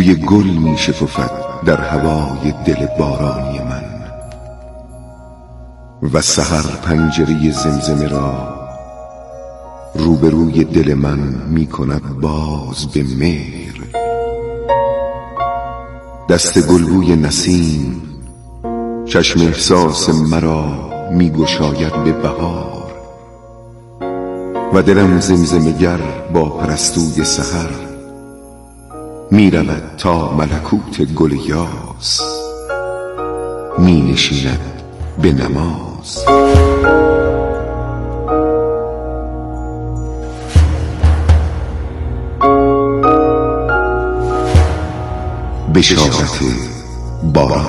بوی گل می شکفد در هوای دل بارانی من و سحر پنجره زمزمه را روبروی دل من می کند باز به مهر. دست گلبوی نسیم چشم احساس مرا می گشاید به بهار و دلم زمزمه گر با پرستوی سحر می رود تا ملکوت گل یاس می نشیند به نماز. بشارت باران.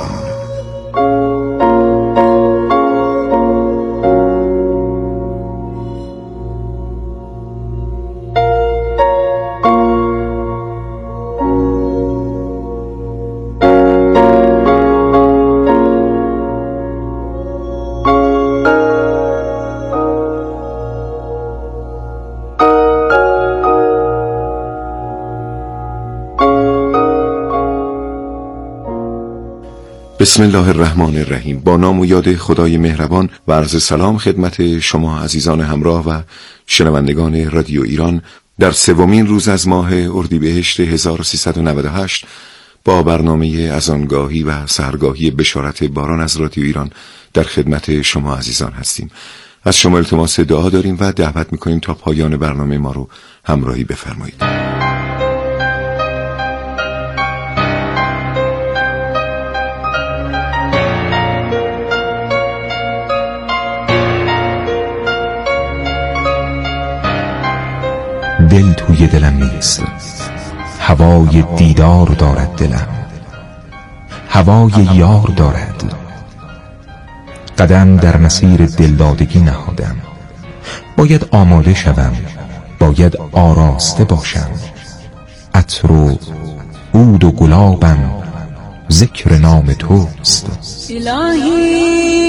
بسم الله الرحمن الرحیم. با نام و یاد خدای مهربان و عرض سلام خدمت شما عزیزان همراه و شنوندگان رادیو ایران در سومین روز از ماه اردیبهشت 1398 با برنامه اذانگاهی و سحرگاهی بشارت باران از رادیو ایران در خدمت شما عزیزان هستیم. از شما التماس دعا داریم و دعوت میکنیم تا پایان برنامه ما رو همراهی بفرمایید. دل توی دلم نیست، هوای دیدار دارد دلم، هوای یار دارد. قدم در مسیر دلدادگی نهادم، باید آماده شوم، باید آراسته باشم. عطر و عود و گلابم ذکر نام توست. الهی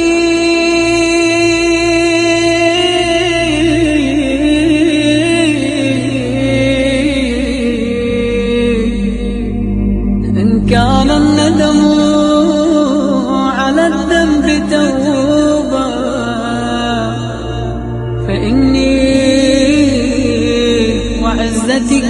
كان الندم على الذنب توبة فإني وعزتك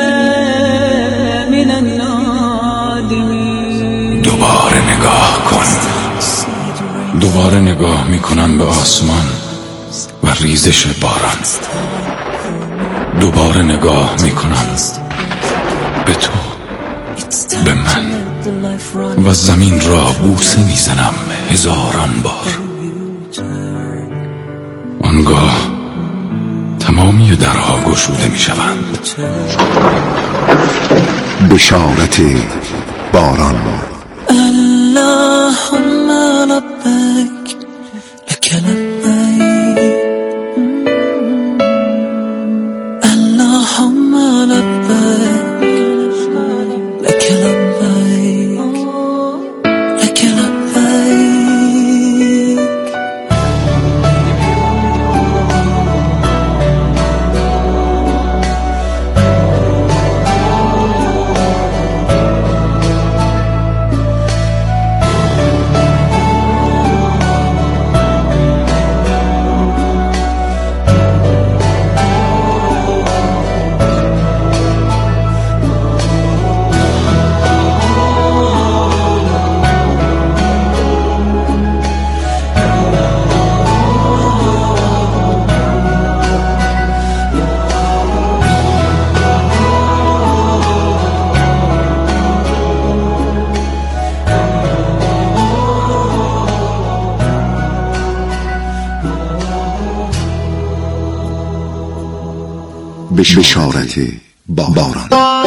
من النادمين. دوباره نگاه کن. دوباره نگاه میکنم به آسمان و ریزش باران. دوباره نگاه میکنم به تو، به من و زمین را بوسه میزنم هزاران بار. آنگاه تمامی درها گشوده میشوند. بشارت باران. اللهم لبیک لک لبیک، اللهم لبیک لك لبيك لك لبيك. بشارت باران.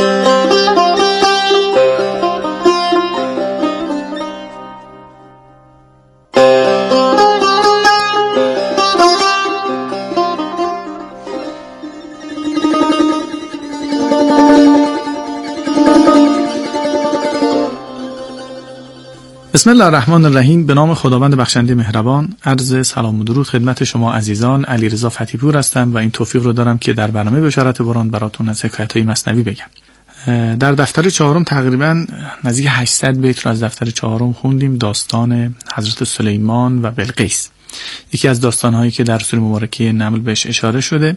بسم الله الرحمن الرحیم. به نام خداوند بخشنده مهربان. عرض سلام و درود خدمت شما عزیزان. علیرضا فتی‌پور هستم و این توفیق رو دارم که در برنامه بشارت باران براتون از حکایت‌های مثنوی بگم. در دفتر 4 تقریبا نزدیک 800 بیت رو از دفتر 4 خوندیم، داستان حضرت سلیمان و بلقیس، یکی از داستان‌هایی که در سوره مبارکه نمل بهش اشاره شده.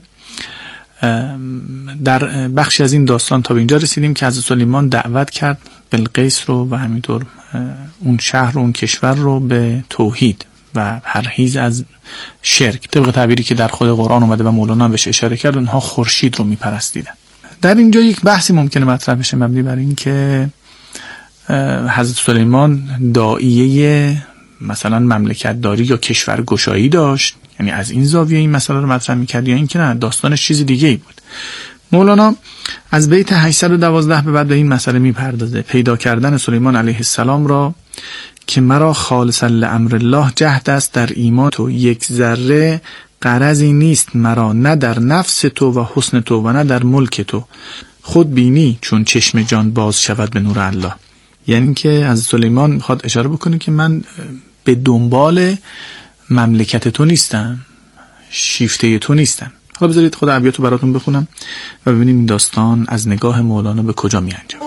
در بخشی از این داستان تا به اینجا رسیدیم که حضرت سلیمان دعوت کرد بلقیس رو و همینطور اون شهر و اون کشور رو به توحید و پرهیز از شرک، طبق تعبیری که در خود قرآن اومده و مولانا بهش اشاره کرد، اونها خورشید رو میپرستیدن. در اینجا یک بحثی ممکنه مطرح بشه مبنی بر این که حضرت سلیمان داعیه مثلا مملکت داری یا کشور گشایی داشت، یعنی از این زاویه این مسئله رو مطرح میکرد، یا این که نه داستانش چیز دیگه ای بود. مولانا از بیت 812 به بعد به این مسئله میپردازه: پیدا کردن سلیمان علیه السلام را که مرا خالصا لامر الله جهد است در ایمان تو، یک ذره غرضی نیست مرا، نه در نفس تو و حسن تو و نه در ملک تو، خود بینی چون چشم جان باز شود به نور الله. یعنی که از سلیمان میخواد اشاره بکنه که من به دنبال مملکت تو نیستم، شیفته تو نیستم. حالا بذارید خود ابیاتو براتون بخونم و ببینیم این داستان از نگاه مولانا به کجا می انجام.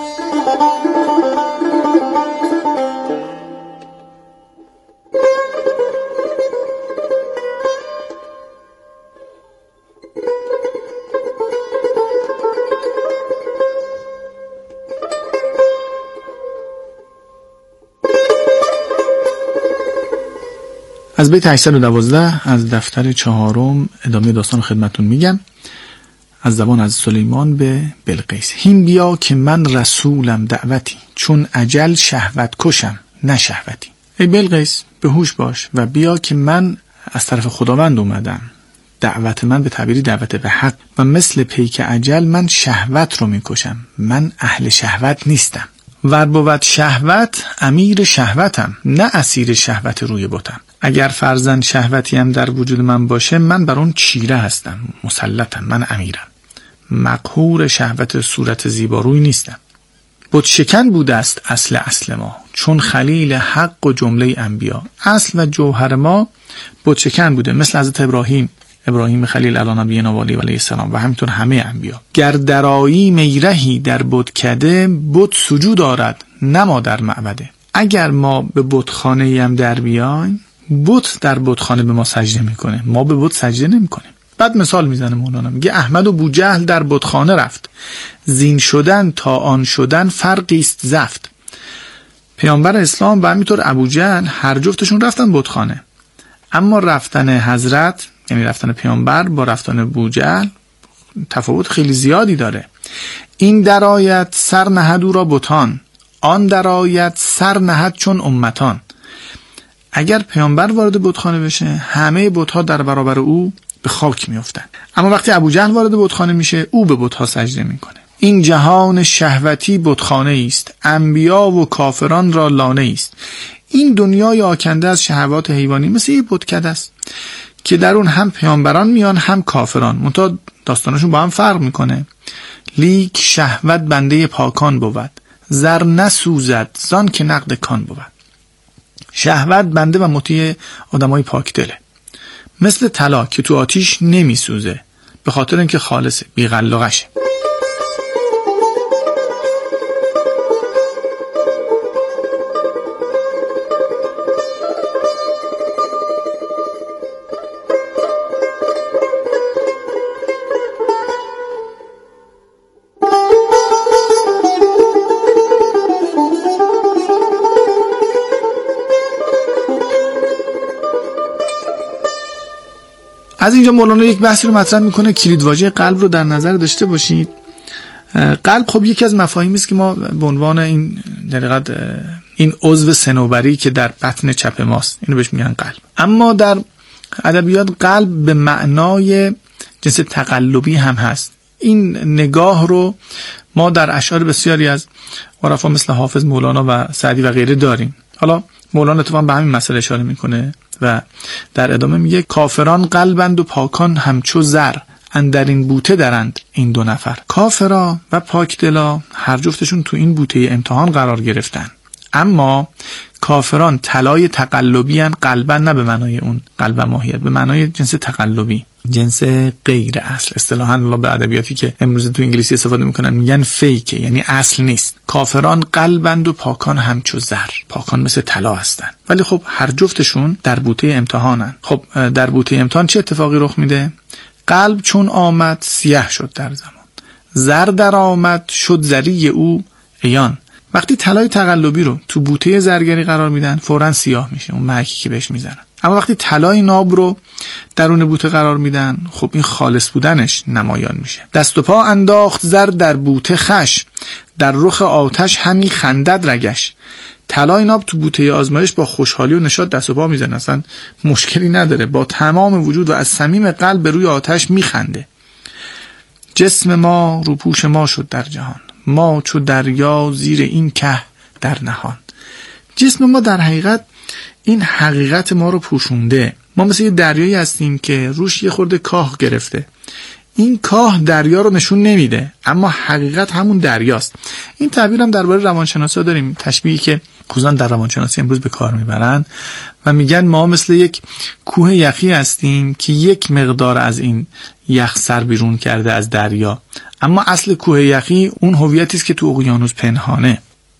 از بیت 812 از دفتر 4 ادامه داستان خدمتون میگم، از زبان از سلیمان به بلقیس: هین بیا که من رسولم دعوتی، چون اجل شهوت کشم نه شهوتی. ای بلقیس به هوش باش و بیا که من از طرف خداوند اومدم، دعوت من به تعبیری دعوت به حق، و مثل پیک اجل من شهوت رو میکشم، من اهل شهوت نیستم. ور بود شهوت امیر شهوتم، نه اسیر شهوت روی بتم. اگر فرزند شهوتی هم در وجود من باشه، من بر اون چیره هستم، مسلطم، من امیرم، مقهور شهوت صورت زیباروی نیستم. بت شکن بوده است اصل ما، چون خلیل حق و جمله انبیا. اصل و جوهر ما بت شکن بوده، مثل حضرت ابراهیم خلیل علی نبینا و علیه السلام و همینطور همه انبیا. گر درایی میرهی در بتکده، بت سجود دارد نما در معبده. اگر ما به بتخانه هم در بیایم، بت در بتخانه به ما سجده میکنه، ما به بت سجده نمیکنیم. بعد مثال میزنه مولانا، میگه احمد و بوجهل در بتخانه رفت، زین شدن تا آن شدن فرقی است زفت. پیامبر اسلام و همینطور ابوجهل هر جفتشون رفتن بتخانه، اما رفتن حضرت یعنی رفتن پیامبر با رفتن بوجهل تفاوت خیلی زیادی داره. این درایت سر نهد او را بتان، آن درایت سر نهد چون امتان. اگر پیامبر وارد بتخانه بشه، همه بت‌ها در برابر او به خاک میافتن، اما وقتی ابوجهل وارد بتخانه میشه، او به بت‌ها سجده میکنه. این جهان شهوتی بتخانه است، انبیا و کافران را لانه است. این دنیای آکنده از شهوات حیوانی مثل یه بتکده است که در اون هم پیامبران میان هم کافران، منتها داستانشون با هم فرق میکنه. لیک شهوت بنده پاکان بود، زر نسوزد زان که نقد کان بود. شهوت بنده و مطیع آدمای پاک دله، مثل طلا که تو آتیش نمیسوزه به خاطر اینکه خالصه، بی غلغشه. از اینجا مولانا یک بحثی رو مطرح میکنه، کلیدواژه قلب رو در نظر داشته باشید. قلب خب یکی از مفاهیمی است که ما به عنوان این عضو صنوبری که در بطن چپ ماست، اینو بهش میگن قلب. اما در ادبیات قلب به معنای جنس تقلبی هم هست. این نگاه رو ما در اشعار بسیاری از عرفا مثل حافظ، مولانا و سعدی و غیره داریم. حالا مولانا اتفاقا به همین مسئله اشاره میکنه و در ادامه میگه کافران قلبند و پاکان همچو زر، اندر این بوته درند این دو نفر. کافرا و پاک دلا هر جفتشون تو این بوته امتحان قرار گرفتن، اما کافران طلای تقلبی ان، قلبا نه به معنای اون قلب ماهیت، به معنای جنس تقلبی، جنس غیر اصل. اصطلاحاً الله به ادبیاتی که امروز تو انگلیسی استفاده میکنن میگن فیک، یعنی اصل نیست. کافران قلبند و پاکان همچو زر، پاکان مثل طلا هستن. ولی خب هر جفتشون در بوته امتحانن. خب در بوته امتحان چه اتفاقی رخ میده؟ قلب چون آمد سیاه شد در زمان، زر در آمد شد زری او عیان. وقتی طلای تقلبی رو تو بوته زرگری قرار میدن فوراً سیاه میشه، اون محکی که بهش میزنن. اما وقتی طلای ناب رو درون بوته قرار میدن، خب این خالص بودنش نمایان میشه. دست و پا انداخت زر در بوته خش، در رخ آتش همی خندد رگش. طلای ناب تو بوته آزمایش با خوشحالی و نشاط دست و پا میزنه، اصلا مشکلی نداره، با تمام وجود و از صمیم قلب به روی آتش میخنده. جسم ما روپوش ما شد در جهان، ما چو دریا زیر این که در نهان. جسم ما در حقیقت این حقیقت ما رو پوشونده. ما مثل یه دریایی هستیم که روش یه خورده کاه گرفته. این کاه دریا رو نشون نمیده، اما حقیقت همون دریاست. این تعبیر هم درباره روانشناسی داریم، تشبیهی که خصوصا در روانشناسی امروز به کار میبرن و میگن ما مثل یک کوه یخی هستیم که یک مقدار از این یخ سر بیرون کرده از دریا، اما اصل کوه یخی اون هویتی است که تو اقیانوس پنهانه.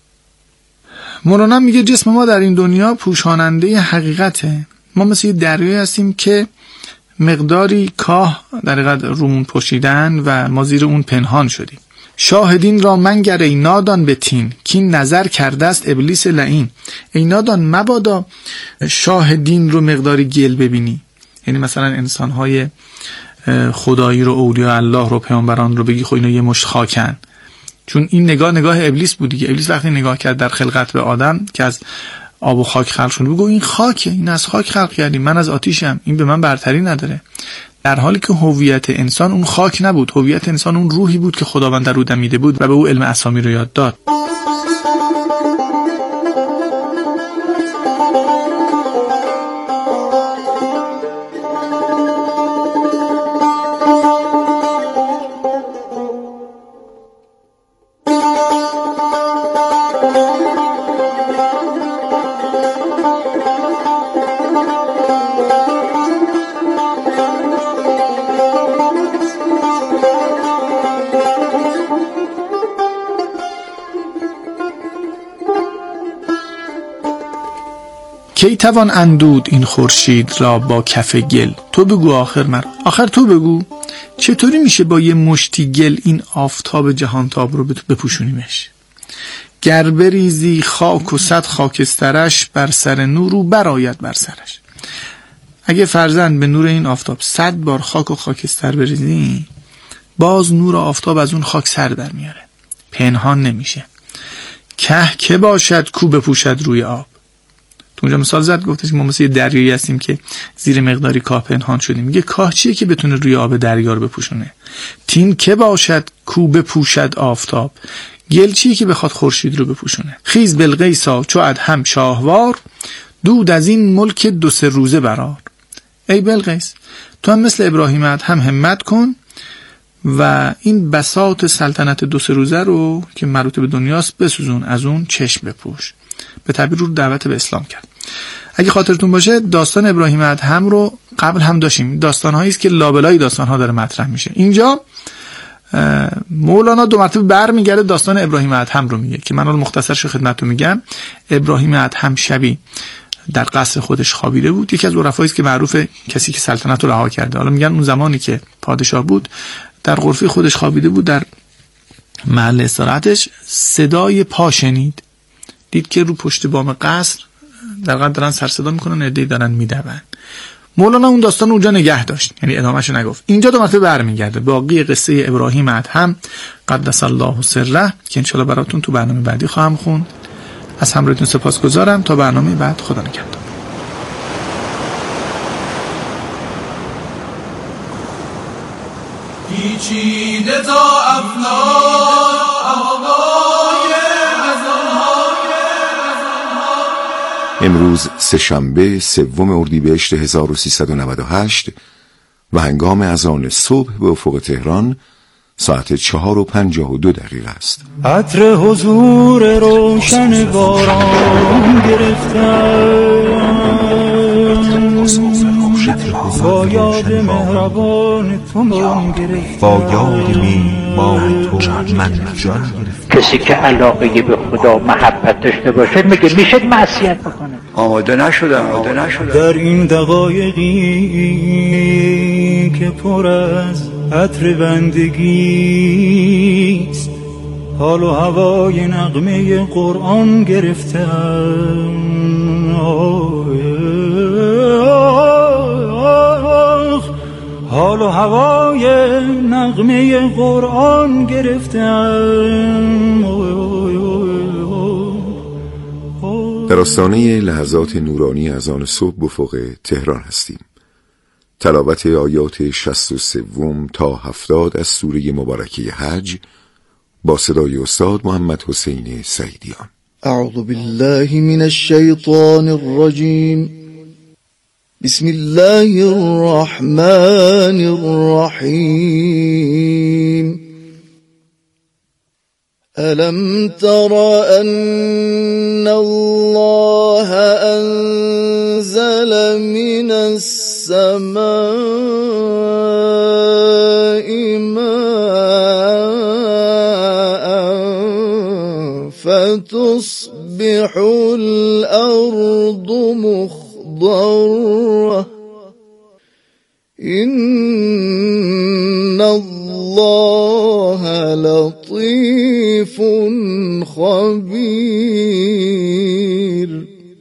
مولانا میگه جسم ما در این دنیا پوشاننده حقیقته. ما مثل یه دریایی هستیم که مقداری کاه در حقیقت رومون پوشیدن و ما زیر اون پنهان شدیم. شاهدین را منگر ای نادان به تین، کین نظر کرده است ابلیس لعین. ای نادان مبادا شاهدین رو مقداری گل ببینی، یعنی مثلا انسانهای خدایی رو، اولیاء الله رو، پیامبران رو بگی خب اینا یه مشت خاکن، چون این نگاه ابلیس بود دیگه. ابلیس وقتی نگاه کرد در خلقت به آدم که از آب و خاک خلق شده، بگو این خاکه، این از خاک خلق کردیم، من از آتیشم، این به من برتری نداره. در حالی که هویت انسان اون خاک نبود، هویت انسان اون روحی بود که خداوند در او دمیده بود و به او علم اسامی رو یاد داد. کی توان اندود این خورشید را با کف گل؟ تو بگو آخر مرا، آخر تو بگو چطوری میشه با یه مشتی گل این آفتاب جهانتاب رو بپوشونیمش؟ گر بریزی خاک و صد خاکسترش، بر سر نور رو برآید بر سرش. اگه فرزند به نور این آفتاب 100 بار خاک و خاکستر بریزی، باز نور آفتاب از اون خاک سر در میاره، پنهان نمیشه. که باشد کو بپوشد روی آب. تو اونجا مثال زد، گفتش ما مثل یه دریایی هستیم که زیر مقداری کاه پنهان شدیم. میگه کاه چیه که بتونه روی آب دریا رو بپوشونه؟ تین که باشد کو بپوشد آفتاب. گل چیه که بخواد خورشید رو بپوشونه؟ خیز بلقیسا چو ادهم شاهوار، دود از این ملک 2-3 روزه برار. ای بلقیس، تو هم مثل ابراهیم ادهم همت کن و این بساط سلطنت 2-3 روزه رو که مربوط به دنیاست بسوزون، از اون چشم بپوش. به تعبیر رو دعوت به اسلام کرد. اگه خاطرتون باشه داستان ابراهیم ادهم رو قبل هم داشتیم، داستان‌هایی است که لابلای داستان‌ها داره مطرح میشه. اینجا مولانا 2 مرتبه برمیگرده داستان ابراهیم ادهم رو میگه که من رو مختصرش خدمتتون میگم. ابراهیم ادهم شبی در قصر خودش خوابیده بود. یکی از عرفایی است که معروفه کسی که سلطنت رو رها کرده. حالا میگن اون زمانی که پادشاه بود در غرفه خودش خوابیده بود، در محل استراحتش صدای پا شنید، دید که رو پشت بام قصر در واقع دارن سر صدا میکنن، عده‌ای دارن میدون. مولانا اون داستان اونجا نگه داشت، یعنی ادامه‌شو نگفت. اینجا 2 مرتبه برمیگرده باقی قصه ابراهیم ادهم قدس الله سره که انشالله براتون تو برنامه بعدی خواهم خوند. از همراهیتون سپاسگزارم. تا برنامه بعد، خدا نگهدار. پیچیده تا افلاک امروز سه‌شنبه 3 اردیبهشت 1398 و هنگام اذان صبح به افق تهران ساعت 4:52 است. عطر حضور روشن باران گرفتم، با یاد مهربان تو من گرفتم، با یاد میهمان تو من جان گرفتم. کسی که علاقه به خدا محبت داشته باشه میشه معصیت بکنه. آماده نشدم. در این دقایقی که پر از عطر بندگیست، حال و هوای نغمه قرآن گرفتم، حال و هوای نغمه قرآن گرفتم. در آستانه لحظات نورانی از آن صبح افق تهران هستیم. تلاوت آیات 63 تا 70 از سوره مبارکه حج با صدای استاد محمد حسین سعیدیان. اعوذ بالله من الشیطان الرجیم. بسم الله الرحمن الرحیم. ألم تر أن الله أنزل من السماء ماء فتصبح الأرض مخضرة إن الله لطيف خبير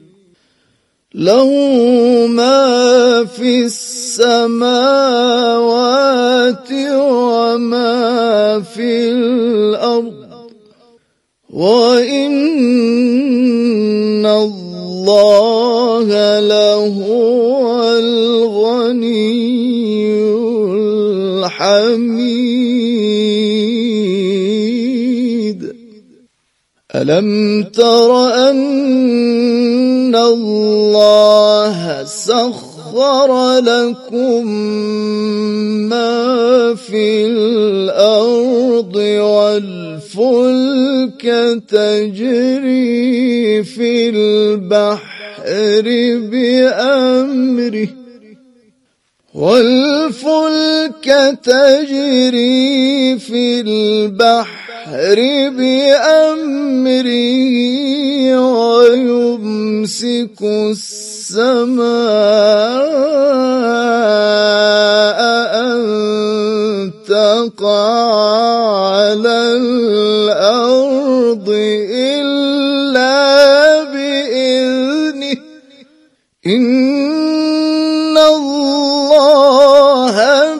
له ما في السماوات وما في الأرض وإن الله لهو الغني الحميد. ألم تر أن الله سخر لكم ما في الأرض والفلك تجري في البحر بأمره ويمسك السماء أن تقع على الأرض إلا بإذنه إن الله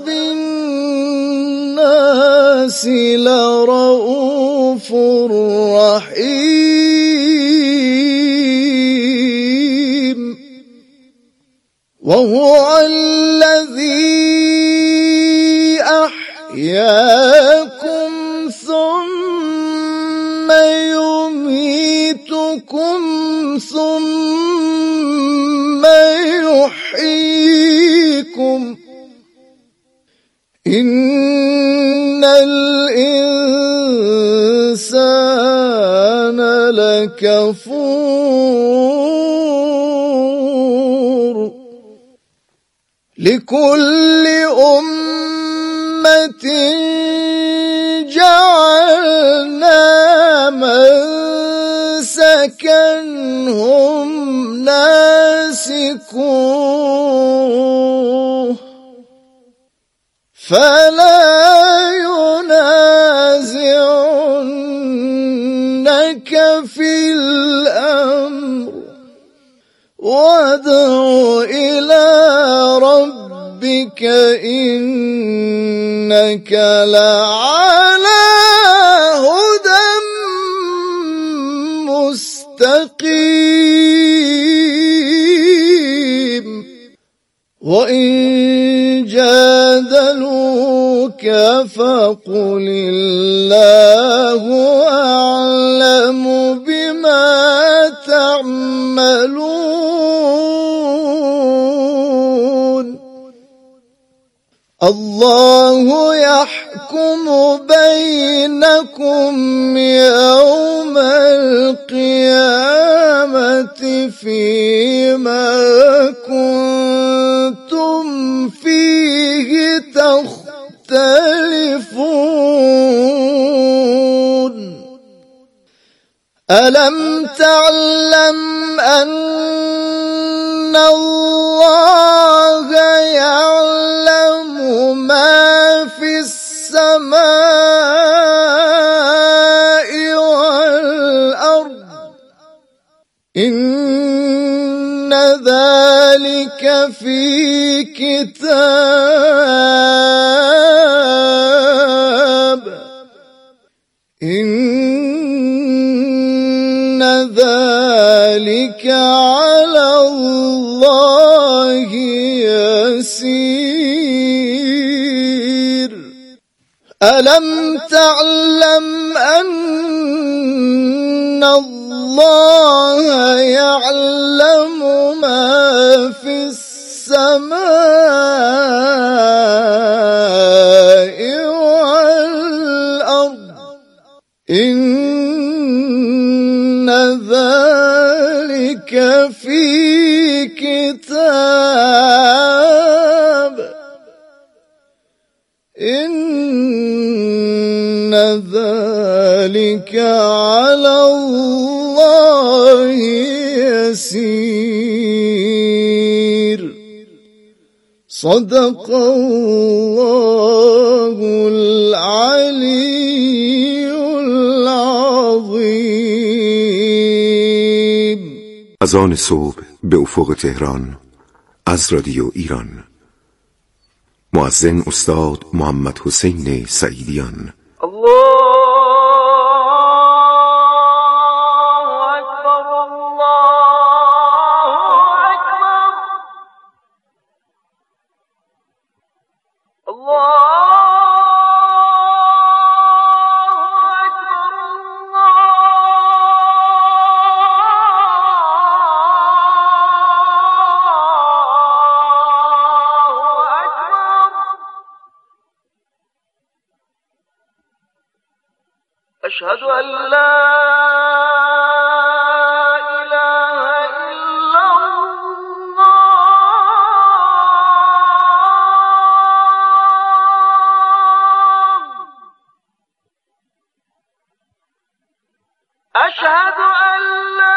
بالناس لرؤوف رحيم. وهو الذي أحياكم ثم يميتكم ثم يحييكم إن الإنسان لكفور. لكل أمة جعلنا منسكا هم ناسكوه فلا ينازعنك في الأمر وادع إلى ربك إنك لعلى هدى مستقيم. وإن جادلوك فقل الله أعلم بما تعملون. الله يحكم بينكم يوم القيامة فيما كنتم فيه تختلفون ألم تعلم أن الله يعلم ما في السماء والأرض إن ذلك في كتاب إن ذلك على الله يسير ألم تعلم أن الله يعلم ما في السماء والأرض إن ذلك في كتاب إن ذلك على الله يسير صدق الله العلي العظيم. اذان صبح به افق تهران از رادیو ایران. مؤذن استاد محمد حسین سعیدیان. أشهد أن لا إله إلا الله أشهد أن لا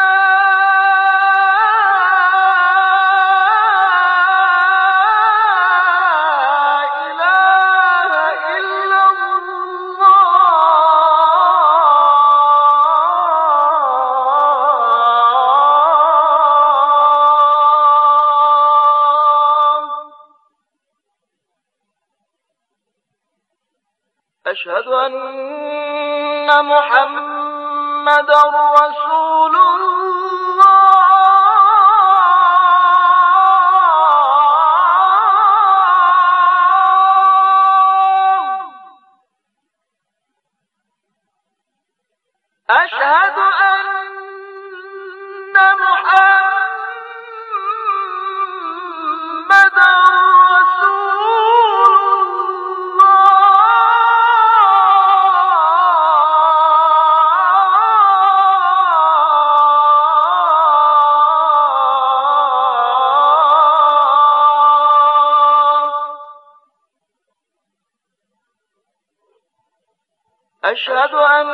أشهد أن محمدًا رسول الله أشهد أن محمدًا أشهد أن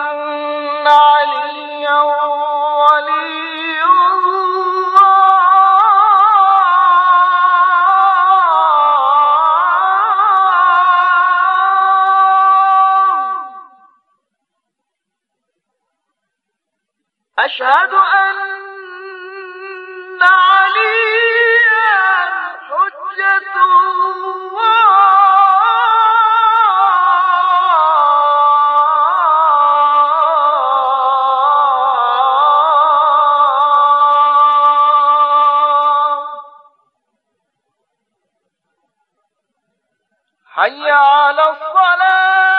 عليا ولي الله أشهد أن عليا حجة الله حي على الصلاة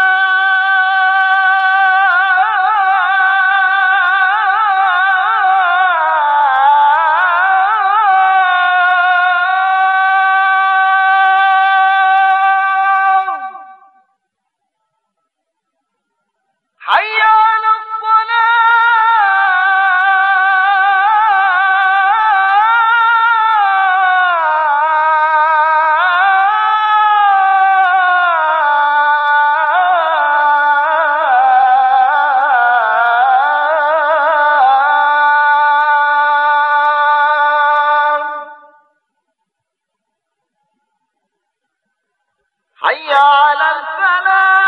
على الفلاح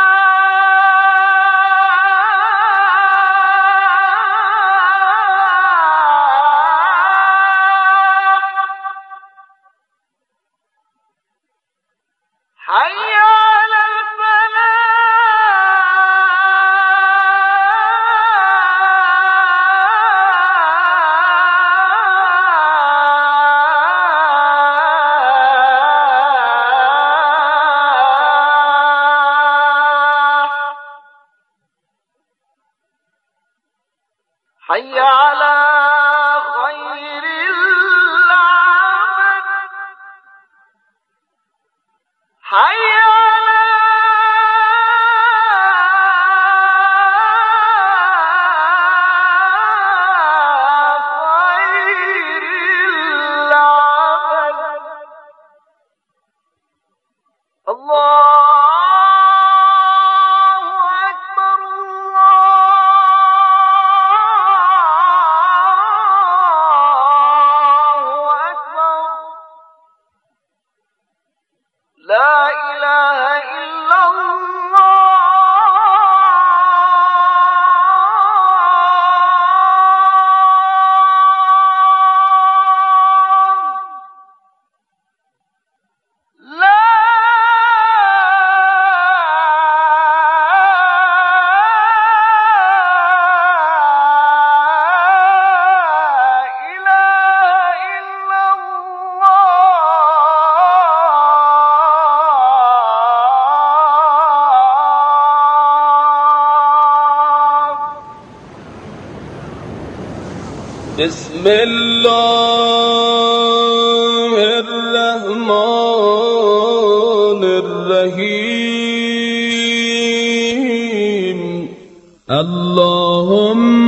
حي على حي على خير العمل حي على خير العمل الله لا إله إلا الله لا إله إلا بسم الله الرحمن الرحيم اللهم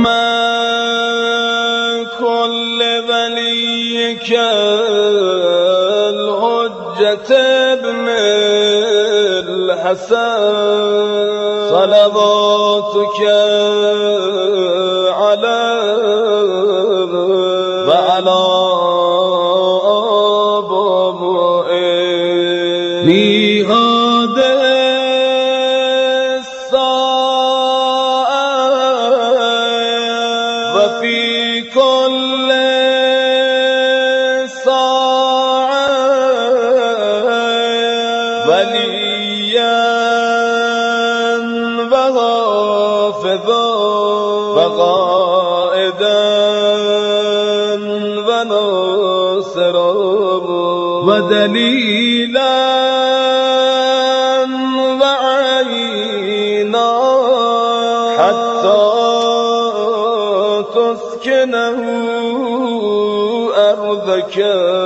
كل وليك الحجة ابن الحسن صلواتك على وعلى آبائه ميعاد الساعة وفي كل ساعة وليا وحافظا وقائدا وناصرا ودليلا وعينا حتى تسكنه أرضك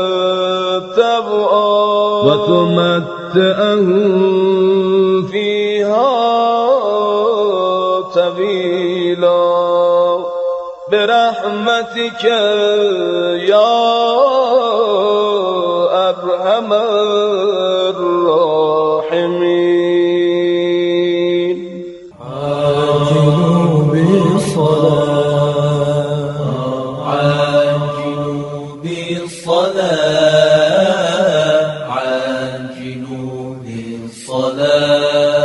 طوعا وتمتعه فيها طويلا برحمتك يا أرحم الراحمين عاجلوا بالصلاة عاجلوا بالصلاة عاجلوا بالصلاة